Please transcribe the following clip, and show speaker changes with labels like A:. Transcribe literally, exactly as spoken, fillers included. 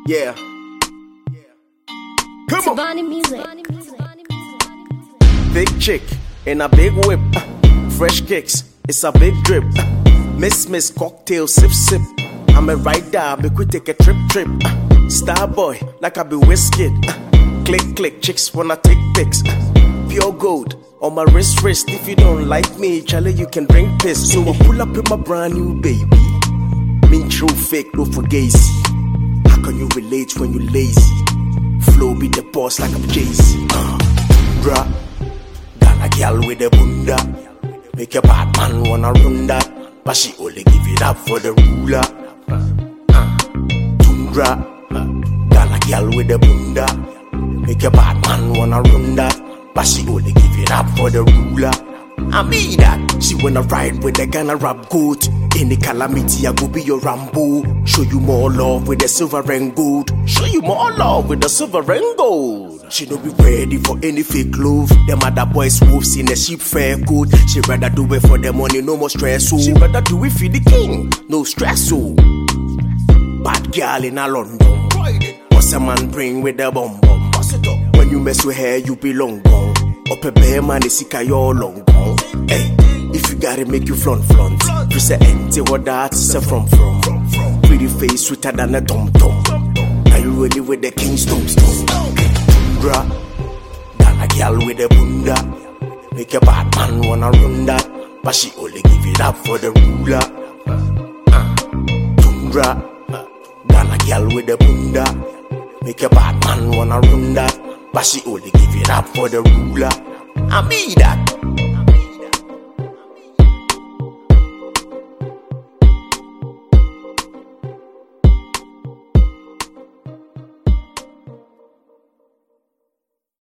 A: Yeah. Come on.
B: Tabani music.
A: Big chick in a big whip. Uh, fresh kicks, it's a big drip. Uh, miss, miss, cocktail, sip, sip. I'm a rider, make we take a trip, trip. Uh, star boy, like I be whiskey. Uh, click, click, chicks wanna take pics. Uh, pure gold on my wrist, wrist. If you don't like me, Charlie, you can drink piss. So I pull up in my brand new baby. Mean true, fake, no fugazi. How can you relate when you lazy? Flow be the boss like I'm Jay-Z. Uh, drop. Got a girl with a bunda. Make a bad man wanna run that. But she only give it up for the ruler. Uh, Tundra. Got a girl with a bunda. Make a bad man wanna run that. But she only give it up for the ruler. I mean that. She wanna ride with the Ghana rap goat. Any calamity, I go be your Rambo. Show you more love with the silver and gold. Show you more love with the silver and gold. She don't be ready for any fake love. Them other boys wolves in a sheep fair coat. She rather do it for the money, no more stress. Oh. She rather do it for the king, no stress. Oh. Bad girl in a London. What's a man bring with the bomb bomb? When you mess with her, you belong gone. Up a bear man, is sick your long gone. Hey. If you gotta make you flaunt, flaunt. You say empty, what that is a from, from. Pretty face, sweeter than a tom tom. Are you ready with the king stone stone? Tundra, got a girl with a bunda. Make a bad man wanna run that. But she only give it up for the ruler. uh, Tundra, got a girl with a bunda. Make a bad man wanna run that. But she only give it up for the ruler. I mean that.